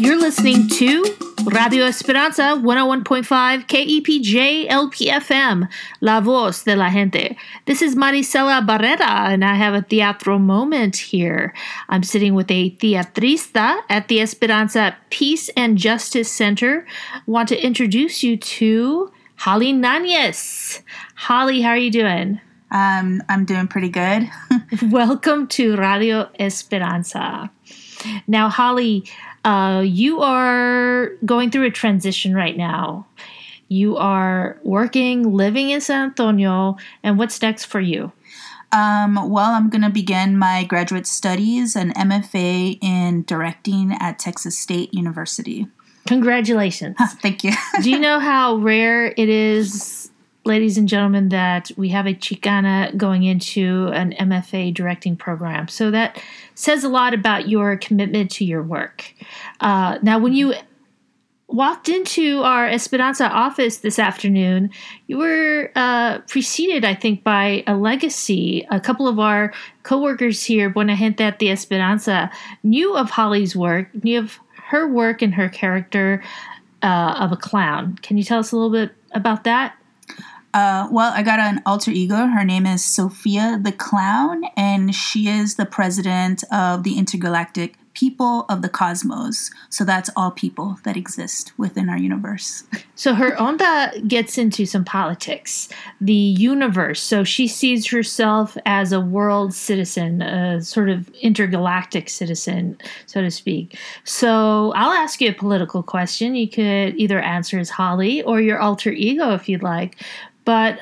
You're listening to Radio Esperanza 101.5 KEPJ LPFM, La Voz de la Gente. This is Maricela Barrera, and I have a teatro moment here. I'm sitting with a teatrista at the Esperanza Peace and Justice Center. I want to introduce you to Holly Nanez. Holly, how are you doing? I'm doing pretty good. Welcome to Radio Esperanza. Now, Holly, you are going through a transition right now. You are working, living in San Antonio, and what's next for you? I'm going to begin my graduate studies, an MFA in directing at Texas State University. Congratulations. Thank you. Do you know how rare it is, ladies and gentlemen, that we have a Chicana going into an MFA directing program? So that says a lot about your commitment to your work. Now, when you walked into our Esperanza office this afternoon, you were preceded, I think, by a legacy. A couple of our coworkers here, Buena Gente at the Esperanza, knew of Holly's work, knew of her work and her character of a clown. Can you tell us a little bit about that? I got an alter ego. Her name is Sophia the Clown, and she is the president of the Intergalactic People of the Cosmos. So that's all people that exist within our universe. So her onda gets into some politics, the universe. So she sees herself as a world citizen, a sort of intergalactic citizen, so to speak. So I'll ask you a political question. You could either answer as Holly or your alter ego if you'd like. But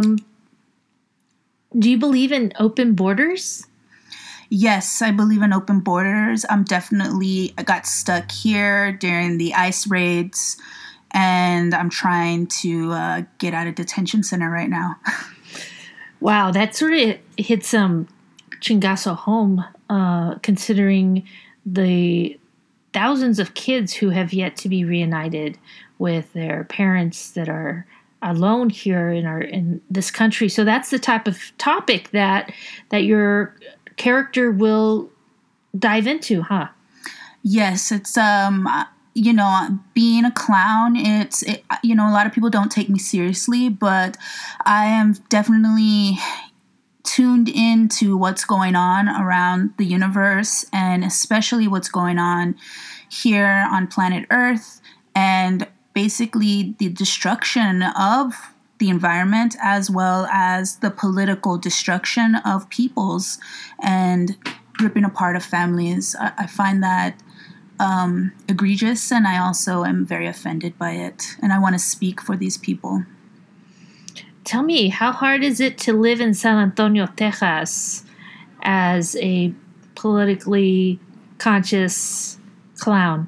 do you believe in open borders? Yes, I believe in open borders. I got stuck here during the ICE raids, and I'm trying to get out of detention center right now. Wow, that sort of hit some chingazo home, considering the thousands of kids who have yet to be reunited with their parents that are alone here in this country. So that's the type of topic that your character will dive into, huh? Yes, it's being a clown, a lot of people don't take me seriously, but I am definitely tuned into what's going on around the universe, and especially what's going on here on planet Earth, and basically the destruction of the environment, as well as the political destruction of peoples and ripping apart of families. I find that egregious, and I also am very offended by it, and I want to speak for these people. Tell me, how hard is it to live in San Antonio, Texas, as a politically conscious clown?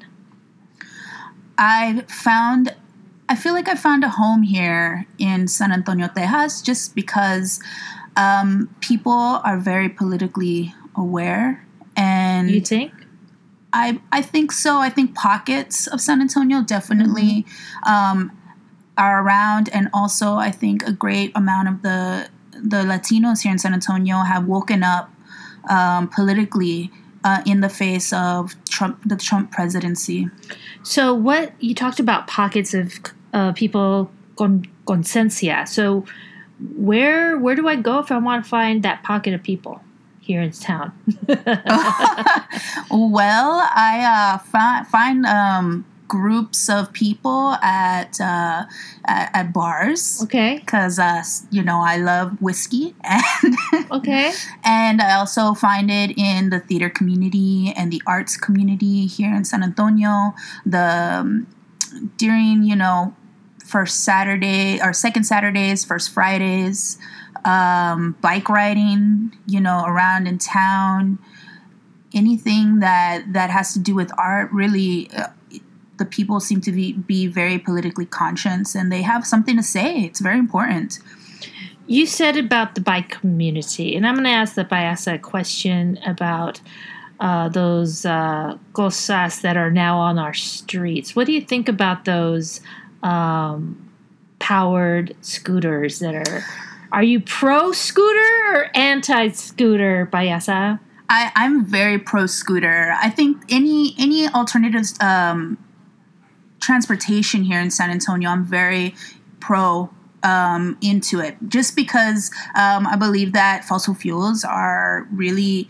I feel like I found a home here in San Antonio, Texas, just because people are very politically aware. And you think? I think so. I think pockets of San Antonio definitely are around. And also, I think a great amount of the Latinos here in San Antonio have woken up politically in the face of the Trump presidency. So what you talked about pockets of people con conciencia. So where do I go if I want to find that pocket of people here in town? Well, I find groups of people at bars. Okay. Because I love whiskey, and okay. And I also find it in the theater community and the arts community here in San Antonio. During first Saturday or second Saturdays, first Fridays, bike riding, around in town, anything that has to do with art, really. The people seem to be very politically conscious, and they have something to say. It's very important. You said about the bike community, and I'm going to ask the Payasa a question about those cosas that are now on our streets. What do you think about those powered scooters that are you pro-scooter or anti-scooter, Payasa? I'm very pro scooter. I think any alternatives transportation here in San Antonio, I'm very pro into it, just because I believe that fossil fuels are really,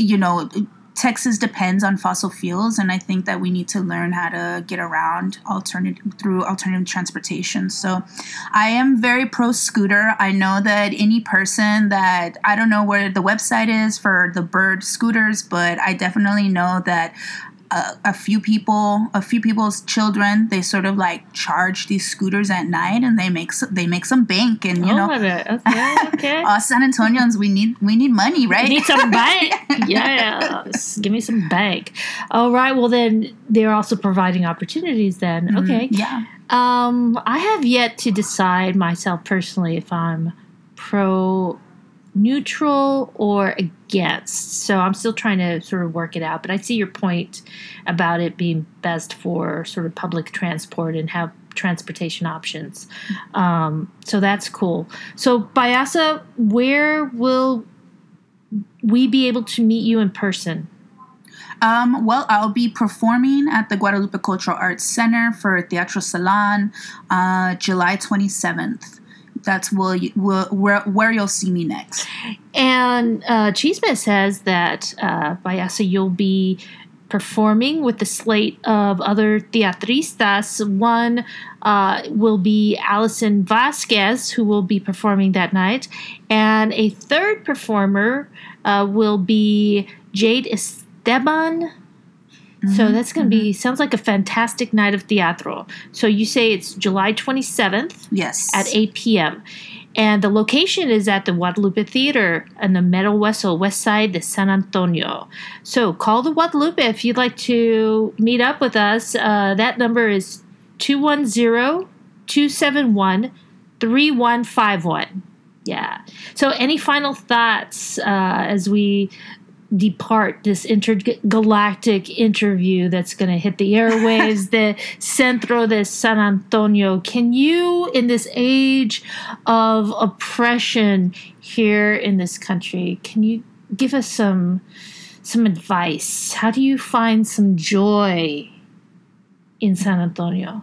Texas depends on fossil fuels, and I think that we need to learn how to get around through alternative transportation. So I am very pro scooter. I know that any person that, I don't know where the website is for the Bird scooters, but I definitely know that a few people's children, they sort of like charge these scooters at night, and they make some bank, and okay. Us San Antonians, we need money, right? We need some bank. Yes, give me some bank. All right. Well, then they're also providing opportunities. Then, okay. Yeah. I have yet to decide myself personally if I'm pro, neutral, or against. So I'm still trying to sort of work it out. But I see your point about it being best for sort of public transport and have transportation options. So that's cool. So Bayasa, where will we be able to meet you in person? Well, I'll be performing at the Guadalupe Cultural Arts Center for Teatro Salon, July 27th. That's where you'll see me next. And Chisme says that, Bayasa, you'll be performing with the slate of other teatristas. One will be Alison Vasquez, who will be performing that night. And a third performer will be Jade Esteban. So that's going to be, sounds like a fantastic night of teatro. So you say it's July 27th? Yes. At 8 p.m. And the location is at the Guadalupe Theater on the Mero Hueso, west side of San Antonio. So call the Guadalupe if you'd like to meet up with us. That number is 210-271-3151. Yeah. So any final thoughts as we depart this intergalactic interview that's going to hit the airwaves, the Centro de San Antonio? Can you, in this age of oppression here in this country, can you give us some advice? How do you find some joy in San Antonio?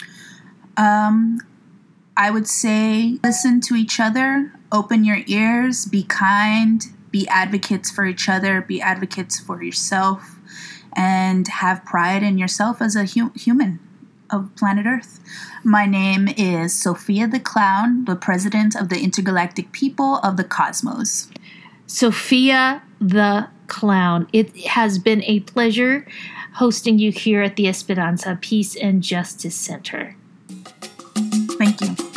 I would say listen to each other, open your ears, be kind, be advocates for each other, be advocates for yourself, and have pride in yourself as a human of planet Earth. My name is Sophia the Clown, the president of the Intergalactic People of the Cosmos. Sophia the Clown. It has been a pleasure hosting you here at the Esperanza Peace and Justice Center. Thank you.